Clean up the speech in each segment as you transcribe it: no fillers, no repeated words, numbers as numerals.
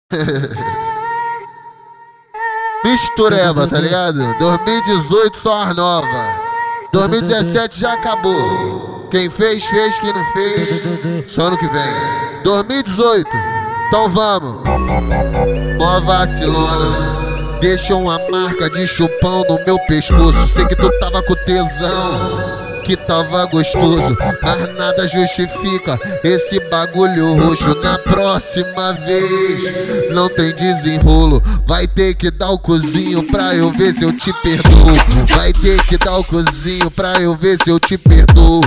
Mistureba, tá ligado? 2018 só as novas. 2017 já acabou. Quem fez, fez. Quem não fez, só ano que vem. 2018, então vamos. Mó vacilona. Deixou uma marca de chupão no meu pescoço. Sei que tu tava com tesão, que tava gostoso, mas nada justifica esse bagulho roxo. Na próxima vez não tem desenrolo. Vai ter que dar o cozinho pra eu ver se eu te perdoo. Vai ter que dar o cozinho pra eu ver se eu te perdoo.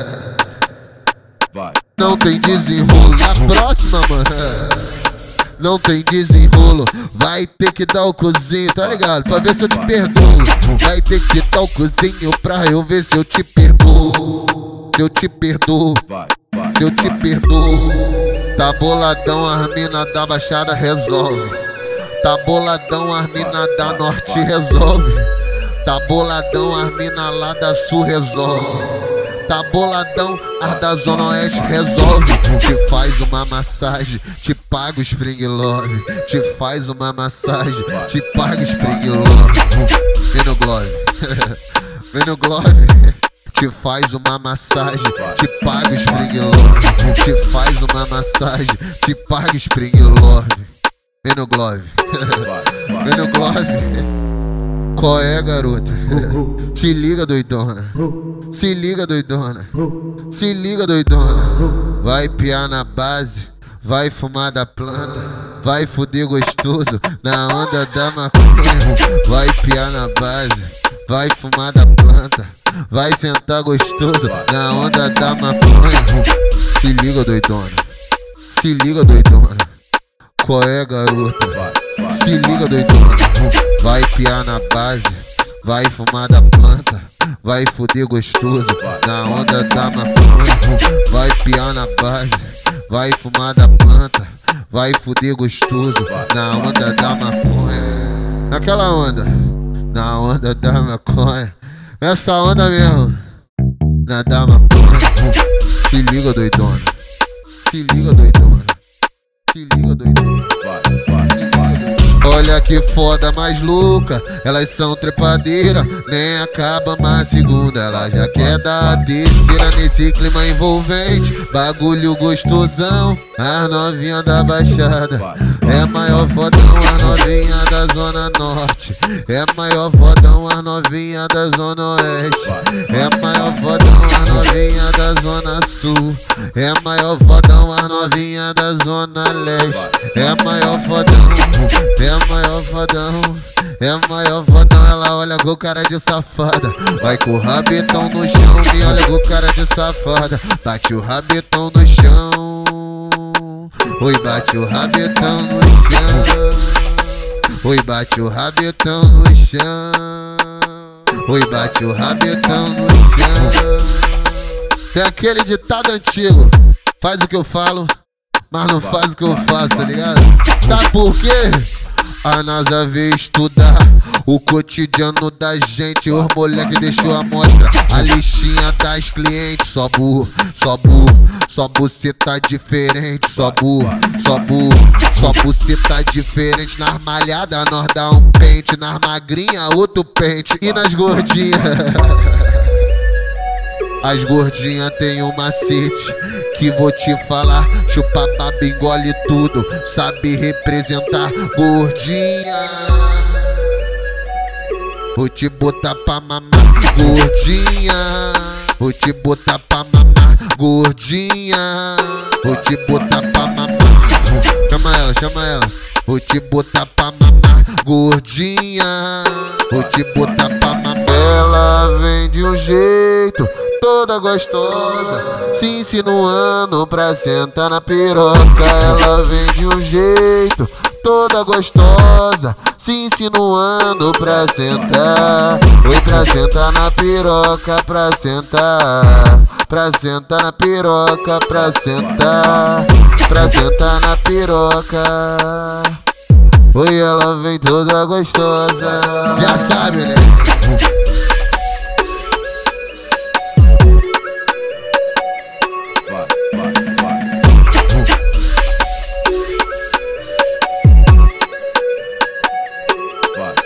Não tem desenrolo. Na próxima, mano, não tem desenrolo. Vai ter que dar o cozinho, tá ligado? Pra ver se eu te perdoo. Vai ter que dar o cozinho pra eu ver se eu te perdoo. Se eu te perdoo, se eu te perdoo. Tá boladão, as mina da Baixada resolve. Tá boladão, as mina da Norte resolve. Tá boladão, as mina lá da Sul resolve. Tá boladão, as da Zona Oeste resolve. Te faz uma massagem, te paga o Spring Love. Te faz uma massagem, te paga o Spring Love. Vem no Glove, vem no Glove. Te faz uma massagem, te paga o Spring Love. Te faz uma massagem, te paga o Spring Love. Vem no Glove, vem no Glove. Qual é, garota? Se liga, doidona. Se liga, doidona. Se liga, doidona. Vai piar na base, vai fumar da planta, vai fuder gostoso na onda da maconha. Vai piar na base, vai fumar da planta, vai sentar gostoso na onda da maconha. Se liga, doidona. Se liga, doidona. Qual é, garota? Se liga, doidona. Vai piar na base, vai fumar da planta, vai fuder gostoso na onda da maconha. Vai piar na base, vai fumar da planta, vai fuder gostoso na onda da maconha. Naquela onda, na onda da maconha. Nessa onda mesmo, na da maconha. Se liga, doidona. Se liga, doidona. Se liga, doidona. Olha que foda mais louca, elas são trepadeiras, nem acaba mais segunda, ela já quer dar a terceira nesse clima envolvente. Bagulho gostosão, as novinha da Baixada, é maior fodão as novinha da Zona Norte, é maior fodão as novinha da Zona Oeste, é maior fodão as novinha da Zona Sul, é maior fodão as novinha da Zona Leste, é maior fodão, é maior fodão, é maior fodão. Ela olha com cara de safada, vai com o rabetão no chão, me olha com cara de safada, bate o rabetão no chão. Oi, bate o rabetão no chão. Oi, bate o rabetão no chão. Oi, bate o rabetão no chão. Tem aquele ditado antigo: faz o que eu falo, mas não faz o que eu faço, tá ligado? Sabe por quê? A NASA veio estudar o cotidiano da gente. Os moleque deixou a mostra, a listinha das clientes. Só burro, só burro, só buceta diferente. Só burro, só burro, só buceta diferente. Nas malhadas nós dá um pente, nas magrinhas outro pente. E nas gordinhas, as gordinhas tem um macete que vou te falar: chupa, baba, engole tudo, sabe representar. Gordinha, vou te botar pra mamar. Gordinha, vou te botar pra mamar. Gordinha, vou te botar pra mamar. Chama ela, chama ela. Vou te botar pra mamar. Gordinha, vou te botar pra mamar. Ela vem de um jeito toda gostosa, se insinuando pra sentar na piroca. Ela vem de um jeito toda gostosa, se insinuando pra sentar. Oi, pra sentar na piroca, pra sentar na piroca, pra sentar na piroca. Oi, ela vem toda gostosa, já sabe, né? vai.